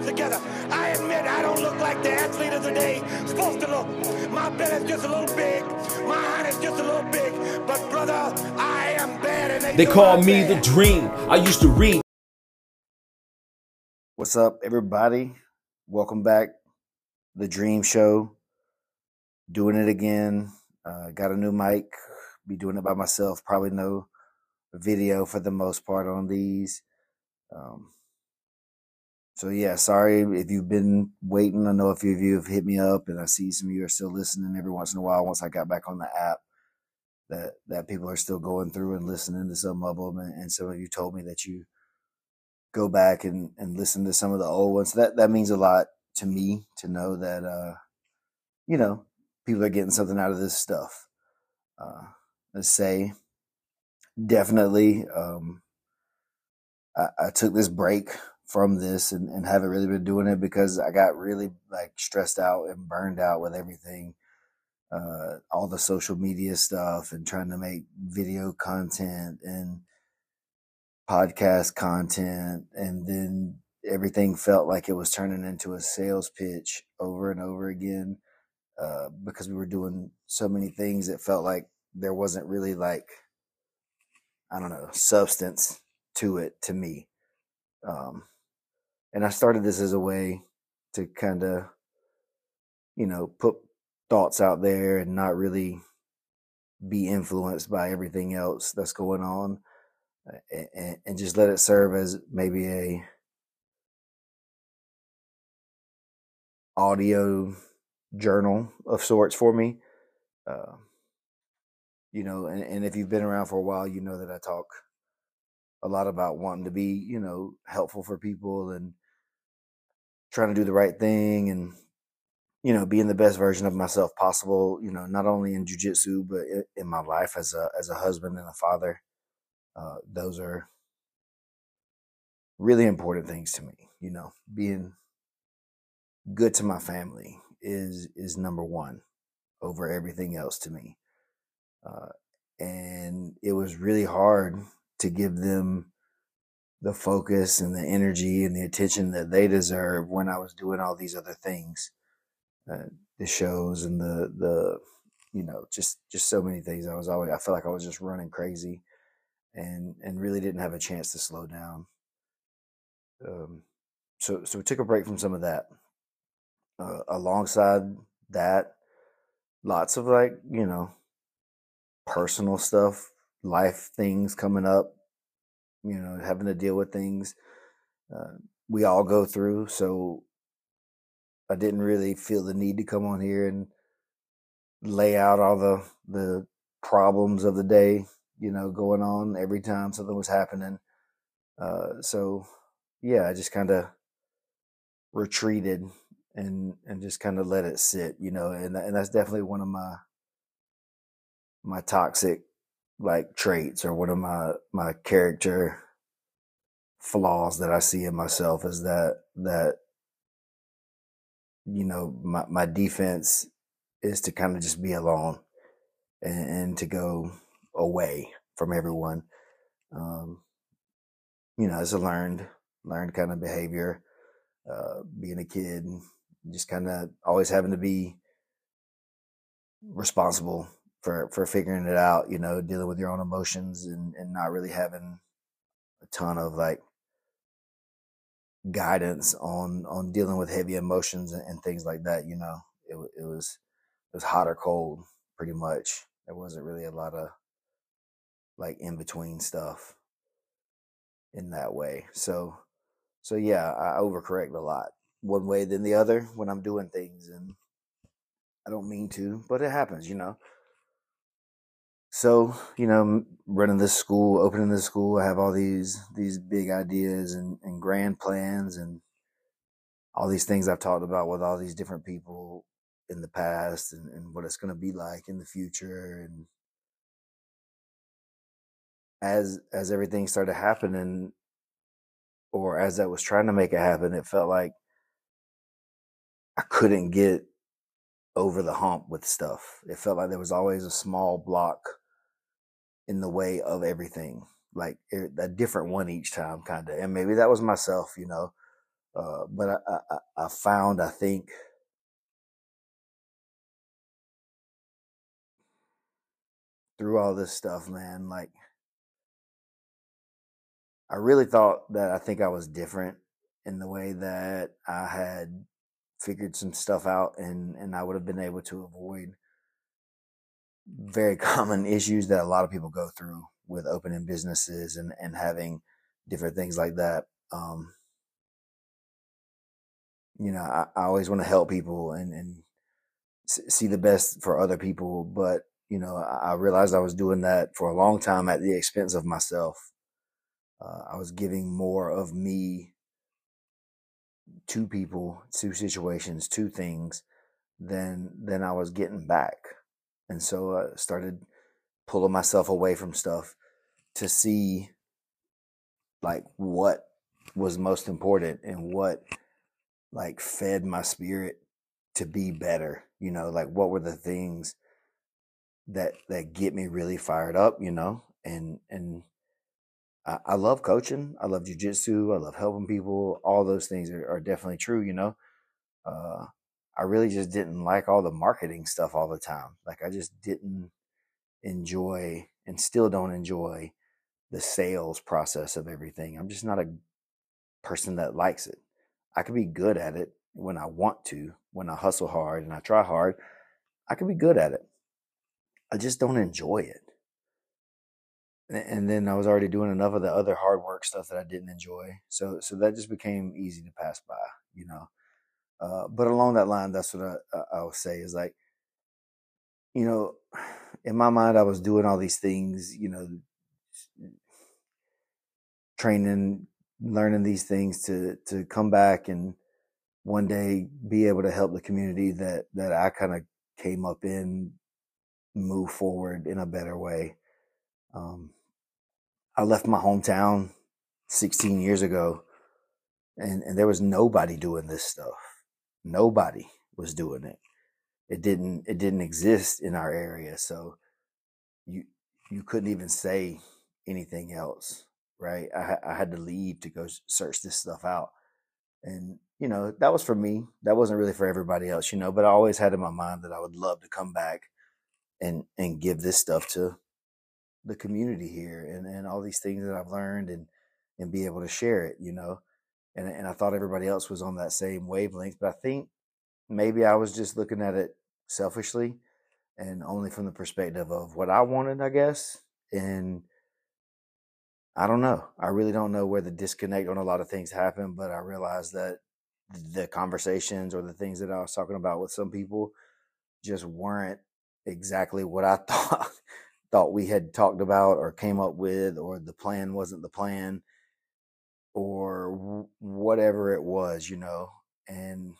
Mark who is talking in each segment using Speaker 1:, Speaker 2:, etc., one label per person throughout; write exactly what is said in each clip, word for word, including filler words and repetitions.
Speaker 1: lives together. I admit I don't look like the athlete of the day supposed to look. My belly's just a little big, my heart is just a little big, but brother, I am bad and they,
Speaker 2: They
Speaker 1: know
Speaker 2: call
Speaker 1: I'm
Speaker 2: me
Speaker 1: bad.
Speaker 2: the Dream. I used to read.
Speaker 3: What's up, everybody? Welcome back. The Dream Show. Doing it again. Uh, got a new mic. Be doing it by myself. Probably no video for the most part on these. Um, so yeah, sorry if you've been waiting. I know a few of you have hit me up, and I see some of you are still listening every once in a while. Once I got back on the app, that that people are still going through and listening to some of them, and, and some of you told me that you go back and, and listen to some of the old ones. That that means a lot to me to know that uh, you know, people are getting something out of this stuff. Uh, let's say, definitely, um, I, I took this break from this and, and haven't really been doing it because I got really like stressed out and burned out with everything, uh, all the social media stuff and trying to make video content and podcast content, and then everything felt like it was turning into a sales pitch over and over again. Uh, because we were doing so many things, it felt like there wasn't really like, I don't know, substance to it to me. Um, and I started this as a way to kind of, you know, put thoughts out there and not really be influenced by everything else that's going on, and, and just let it serve as maybe a audio journal of sorts for me. Uh, you know, and, and if you've been around for a while, you know that I talk a lot about wanting to be, you know, helpful for people and trying to do the right thing and, you know, being the best version of myself possible, you know, not only in jiu-jitsu, but in my life as a, as a husband and a father. Uh, those are really important things to me. You know, being good to my family is, is number one over everything else to me. Uh, and it was really hard to give them the focus and the energy and the attention that they deserve when I was doing all these other things, uh, the shows and the, the, you know, just, just so many things. I was always, I felt like I was just running crazy and, and really didn't have a chance to slow down. Um, so, so we took a break from some of that, uh, alongside that, lots of like, you know, personal stuff, life things coming up, you know, having to deal with things uh, we all go through. So I didn't really feel the need to come on here and lay out all the the problems of the day, you know, going on every time something was happening. Uh, so yeah, I just kind of retreated and and just kind of let it sit, you know, and and that's definitely one of my my toxic like traits, or one of my my character flaws that I see in myself, is that that you know my my defense is to kind of just be alone and, and to go away from everyone. Um, you know, it's a learned learned kind of behavior. Uh, being a kid, just kind of always having to be responsible for for figuring it out. You know, dealing with your own emotions and and not really having a ton of like guidance on on dealing with heavy emotions and, and things like that. You know, it it was it was hot or cold, pretty much. There wasn't really a lot of like in between stuff in that way. So so yeah, I overcorrect a lot, one way than the other when I'm doing things, and I don't mean to, but it happens, you know. So, you know, running this school, opening this school, I have all these these big ideas and, and grand plans and all these things I've talked about with all these different people in the past, and, and what it's going to be like in the future. And as as everything started happening, or as I was trying to make it happen, it felt like I couldn't get over the hump with stuff. It felt like there was always a small block in the way of everything, like a different one each time, kind of. And maybe that was myself, you know. Uh, but I, I, I found, I think, through all this stuff, man, like, I really thought that I think I was different in the way that I had figured some stuff out, and, and I would have been able to avoid very common issues that a lot of people go through with opening businesses and, and having different things like that. Um, you know, I, I always want to help people and, and see the best for other people. But, you know, I, I realized I was doing that for a long time at the expense of myself. Uh, I was giving more of me to people, to situations, to things than than I was getting back. And so I started pulling myself away from stuff to see like what was most important and what like fed my spirit to be better, you know, like what were the things that that get me really fired up, you know. And and I, I love coaching, I love jujitsu, I love helping people. All those things are, are definitely true, you know. uh I really just didn't like all the marketing stuff all the time. Like I just didn't enjoy and still don't enjoy the sales process of everything. I'm just not a person that likes it. I could be good at it when I want to, when I hustle hard and I try hard. I could be good at it. I just don't enjoy it. And then I was already doing enough of the other hard work stuff that I didn't enjoy. So so that just became easy to pass by, you know. Uh, but along that line, that's what I, I would say is like, you know, in my mind, I was doing all these things, you know, training, learning these things to to come back and one day be able to help the community that that I kind of came up in move forward in a better way. Um, I left my hometown sixteen years ago, and, and there was nobody doing this stuff. Nobody was doing it. It didn't it didn't exist in our area, so you you couldn't even say anything else, right? I, I had to leave to go search this stuff out. And, you know, that was for me. That wasn't really for everybody else, you know, but I always had in my mind that I would love to come back and, and give this stuff to the community here and, and all these things that I've learned and, and be able to share it, you know. And, and I thought everybody else was on that same wavelength, but I think maybe I was just looking at it selfishly and only from the perspective of what I wanted, I guess. And I don't know. I really don't know where the disconnect on a lot of things happened, but I realized that the conversations or the things that I was talking about with some people just weren't exactly what I thought thought we had talked about or came up with, or the plan wasn't the plan, or w- whatever it was, you know. And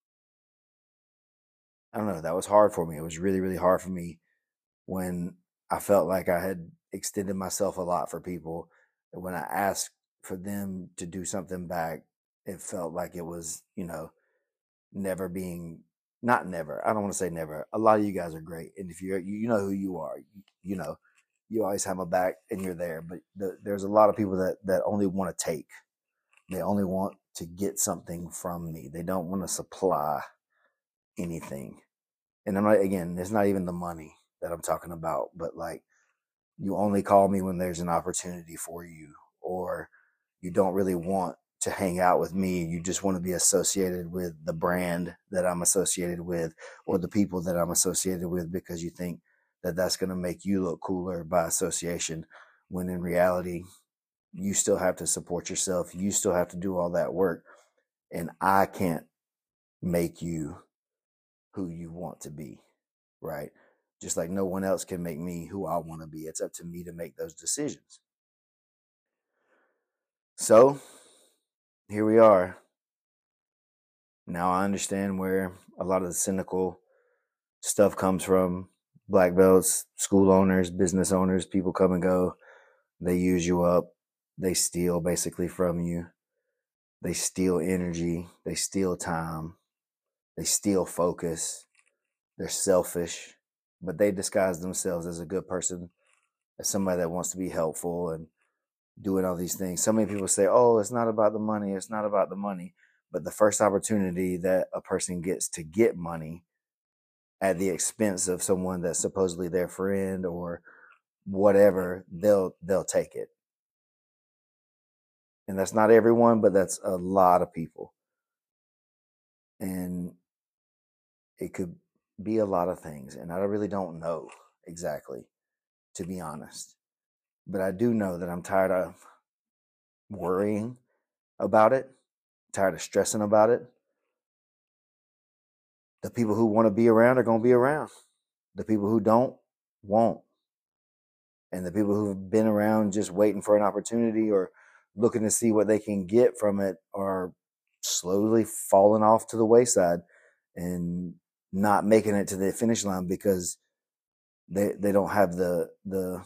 Speaker 3: I don't know, that was hard for me. It was really, really hard for me when I felt like I had extended myself a lot for people. And when I asked for them to do something back, it felt like it was, you know, never being, not never. I don't want to say never. A lot of you guys are great. And if you're, you know who you are, you, you know, you always have my back and you're there. But the, there's a lot of people that, that only want to take. They only want to get something from me. They don't want to supply anything. And I'm not, again, it's not even the money that I'm talking about, but like, you only call me when there's an opportunity for you, or you don't really want to hang out with me. You just want to be associated with the brand that I'm associated with, or the people that I'm associated with, because you think that that's going to make you look cooler by association, when in reality, you still have to support yourself. You still have to do all that work. And I can't make you who you want to be, right? Just like no one else can make me who I want to be. It's up to me to make those decisions. So here we are. Now I understand where a lot of the cynical stuff comes from. Black belts, school owners, business owners, people come and go. They use you up. They steal basically from you. They steal energy. They steal time. They steal focus. They're selfish, but they disguise themselves as a good person, as somebody that wants to be helpful and doing all these things. So many people say, oh, it's not about the money. It's not about the money. But the first opportunity that a person gets to get money at the expense of someone that's supposedly their friend or whatever, they'll they'll take it. And that's not everyone, but that's a lot of people. And it could be a lot of things. And I really don't know exactly, to be honest. But I do know that I'm tired of worrying about it, tired of stressing about it. The people who want to be around are going to be around. The people who don't, won't. And the people who've been around just waiting for an opportunity or looking to see what they can get from it are slowly falling off to the wayside and not making it to the finish line because they they don't have the the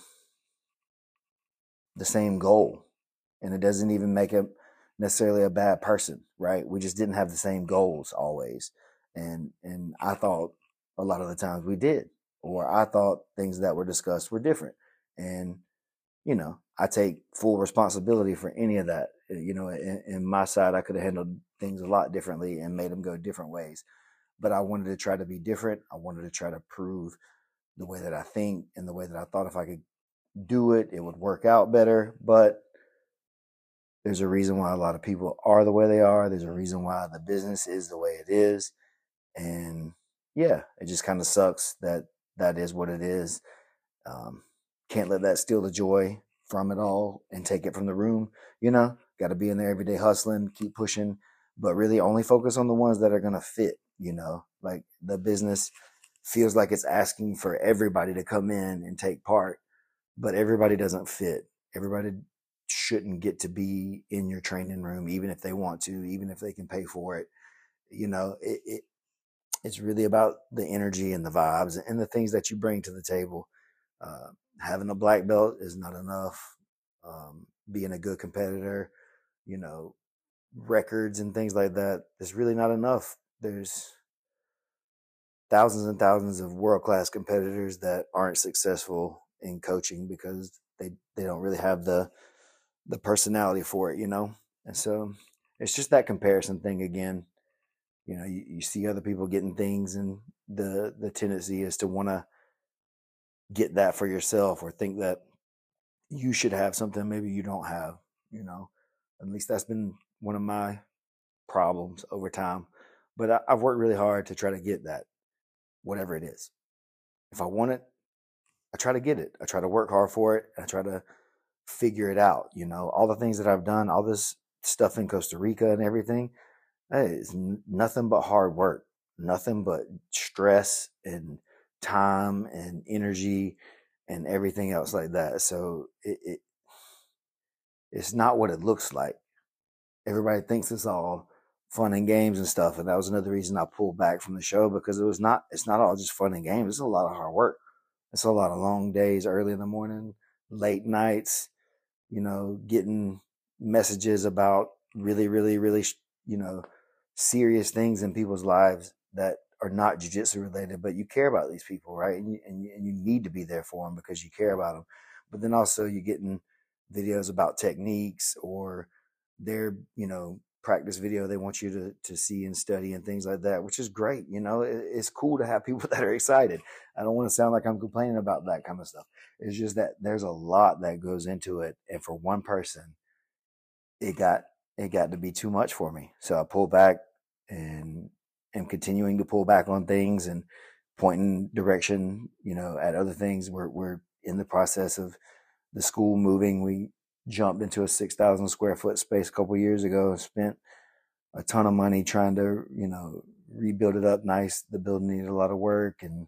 Speaker 3: the same goal. And it doesn't even make them necessarily a bad person, right? We just didn't have the same goals always. And and I thought a lot of the times we did, or I thought things that were discussed were different. And, you know, I take full responsibility for any of that. You know, in, in my side, I could have handled things a lot differently and made them go different ways. But I wanted to try to be different. I wanted to try to prove the way that I think and the way that I thought if I could do it, it would work out better. But there's a reason why a lot of people are the way they are. There's a reason why the business is the way it is. And yeah, it just kind of sucks that that is what it is. Um, can't let that steal the joy from it all and take it from the room. You know, got to be in there every day hustling, keep pushing, but really only focus on the ones that are going to fit. You know, like the business feels like it's asking for everybody to come in and take part, but everybody doesn't fit. Everybody shouldn't get to be in your training room, even if they want to, even if they can pay for it. You know, it, it it's really about the energy and the vibes and the things that you bring to the table. Uh, having a black belt is not enough. Um, being a good competitor, you know, records and things like that is really not enough. There's thousands and thousands of world-class competitors that aren't successful in coaching because they, they don't really have the the personality for it, you know? And so it's just that comparison thing again. You know, you, you see other people getting things and the the tendency is to want to get that for yourself or think that you should have something maybe you don't have, you know? At least that's been one of my problems over time. But I, I've worked really hard to try to get that, whatever it is. If I want it, I try to get it. I try to work hard for it. I try to figure it out. You know, all the things that I've done, all this stuff in Costa Rica and everything, that is n- nothing but hard work, nothing but stress and time and energy and everything else like that. So it, it it's not what it looks like. Everybody thinks it's all fun and games and stuff, and that was another reason I pulled back from the show because it was not. It's not all just fun and games. It's a lot of hard work. It's a lot of long days, early in the morning, late nights. You know, getting messages about really, really, really, you know, serious things in people's lives that are not jiu-jitsu related, but you care about these people, right? And you, and you, and you need to be there for them because you care about them. But then also you're getting videos about techniques or their, you know, practice video they want you to, to see and study and things like that, which is great. You know, it, it's cool to have people that are excited. I don't want to sound like I'm complaining about that kind of stuff. It's just that there's a lot that goes into it. And for one person, it got, it got to be too much for me. So I pulled back and am continuing to pull back on things and pointing direction, you know, at other things. We're, we're in the process of the school moving. We jumped into a six thousand square foot space a couple of years ago and spent a ton of money trying to, you know, rebuild it up nice. The building needed a lot of work and,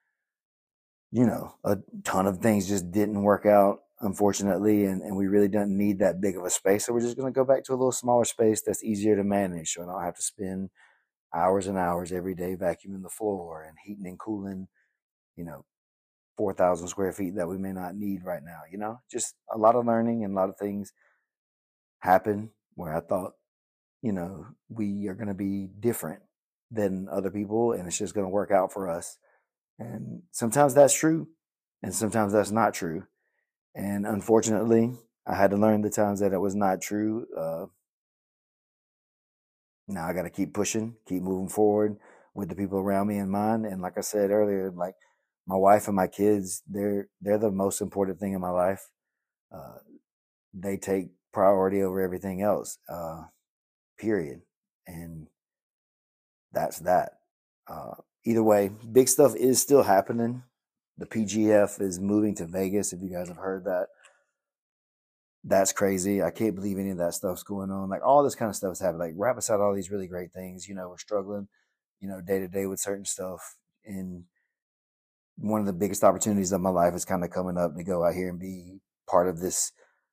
Speaker 3: you know, a ton of things just didn't work out, unfortunately. And, and we really didn't need that big of a space. So we're just going to go back to a little smaller space that's easier to manage. So I don't have to spend hours and hours every day vacuuming the floor and heating and cooling, you know, four thousand square feet that we may not need right now. You know, just a lot of learning and a lot of things happen where I thought, you know, we are going to be different than other people and it's just going to work out for us. And sometimes that's true and sometimes that's not true. And unfortunately, I had to learn the times that it was not true. Uh, Now I got to keep pushing, keep moving forward with the people around me in mind. And like I said earlier, like my wife and my kids, they're they're the most important thing in my life. Uh, they take priority over everything else. Uh, period. And that's that. Uh, either way, big stuff is still happening. The P G F is moving to Vegas. If you guys have heard that, that's crazy. I can't believe any of that stuff's going on. Like all this kind of stuff is happening. Like wrap us out all these really great things. You know, we're struggling, you know, day to day with certain stuff. And one of the biggest opportunities of my life is kind of coming up to go out here and be part of this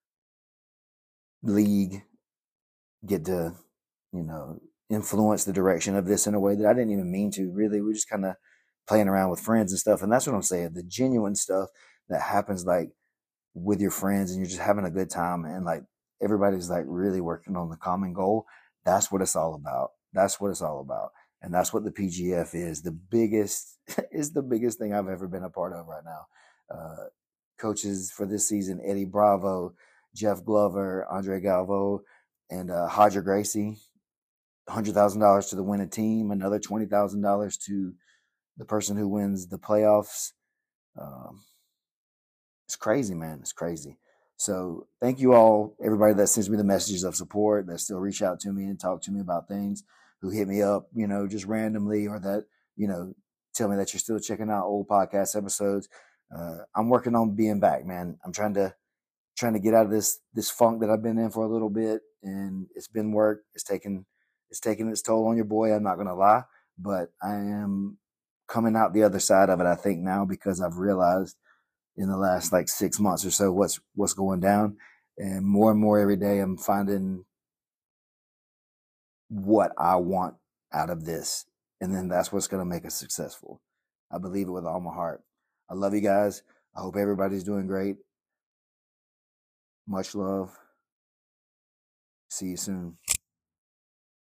Speaker 3: league, get to, you know, influence the direction of this in a way that I didn't even mean to. Really, we're just kind of playing around with friends and stuff. And that's what I'm saying. The genuine stuff that happens, like, with your friends and you're just having a good time and like everybody's like really working on the common goal. That's what it's all about. That's what it's all about. And that's what the P G F is. The biggest is the biggest thing I've ever been a part of right now. Uh, coaches for this season, Eddie Bravo, Jeff Glover, Andre Galvo, and uh, Hodger Gracie. one hundred thousand dollars to the winning team, another twenty thousand dollars to the person who wins the playoffs. Um, It's crazy, man. It's crazy. So thank you all, everybody that sends me the messages of support, that still reach out to me and talk to me about things, who hit me up, you know, just randomly, or that, you know, tell me that you're still checking out old podcast episodes. Uh, I'm working on being back, man. I'm trying to trying to get out of this this funk that I've been in for a little bit, and it's been work. It's taken it's taking its toll on your boy. I'm not gonna lie, but I am coming out the other side of it, I think, now, because I've realized in the last like six months or so what's what's going down, and more and more every day I'm finding what I want out of this, and then that's what's going to make us successful. I believe it with all my heart. I love you guys. I hope everybody's doing great. Much love. See you soon.